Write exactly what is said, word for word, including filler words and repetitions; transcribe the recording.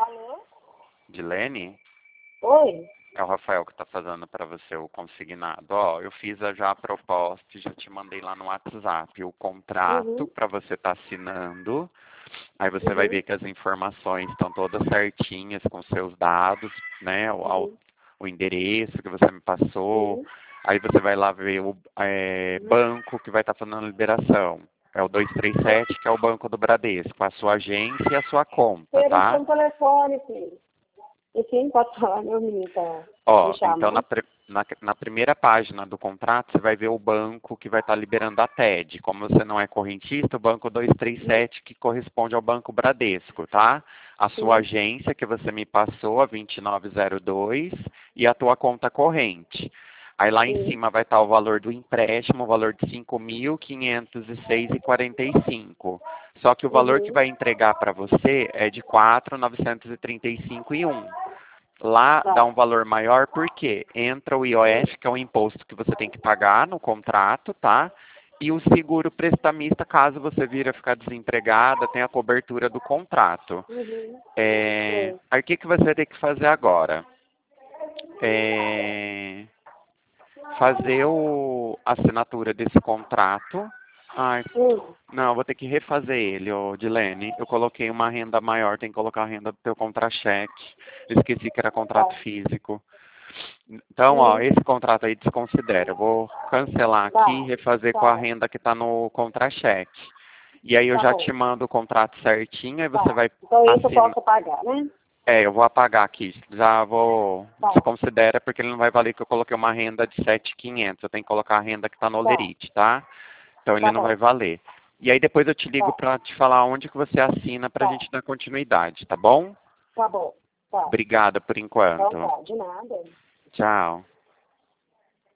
Alô? Dilene? Oi? É o Rafael que está fazendo para você o consignado. Ó, eu fiz a já a proposta e já te mandei lá no WhatsApp o contrato Uhum. para você estar assinando. Aí você vai Uhum. ver que as informações estão todas certinhas com seus dados, né? O, ao- Uhum. o endereço que você me passou. Sim. Aí você vai lá ver o é, banco que vai estar fazendo a liberação. É o dois três sete, que é o banco do Bradesco, a sua agência e a sua conta, Eles tá? estão no telefone, filho. Enfim, pode falar, meu menino tá me Ó, então na, chamando. pri- na, na primeira página do contrato você vai ver o banco que vai estar liberando a T E D. Como você não é correntista, o banco dois três sete que corresponde ao Banco Bradesco, tá? A sua Sim. agência que você me passou, a vinte e nove zero dois, e a tua conta corrente. Aí lá em Sim. cima vai estar o valor do empréstimo, o valor de cinco mil quinhentos e seis e quarenta e cinco. Só que o valor que Uhum. vai entregar para você é de quatro mil novecentos e trinta e cinco e um. Lá dá Tá. um valor maior porque entra o I O F, que é o imposto que você tem que pagar no contrato, tá? E o seguro prestamista, caso você vir a ficar desempregada, tem a cobertura do contrato. Uhum. É... Sim. Aí o que, que você vai ter que fazer agora? É... Fazer o... a assinatura desse contrato. Ai, Hum. não, eu vou ter que refazer ele, ô Dilene. Eu coloquei uma renda maior, tem que colocar a renda do teu contra-cheque. Esqueci que era contrato Tá. físico. Então, ó, Uhum. esse contrato aí desconsidera. Eu vou cancelar aqui e Tá. refazer com a Tá. renda que está no contra-cheque. E aí eu Tá já te bom. mando o contrato certinho, aí você Tá. vai Então isso eu assinar. posso pagar, né? É, eu vou apagar aqui. Já vou Tá. desconsidera porque ele não vai valer que eu coloquei uma renda de sete mil e quinhentos. Eu tenho que colocar a renda que está no Tá. Olerite, tá? Então ele Tá não vai bom. valer. E aí depois eu te ligo Tá. para te falar onde que você assina para a Tá. gente dar continuidade, tá bom? Tá bom. Tá. Obrigada por Então enquanto. tá. De nada. Tchau.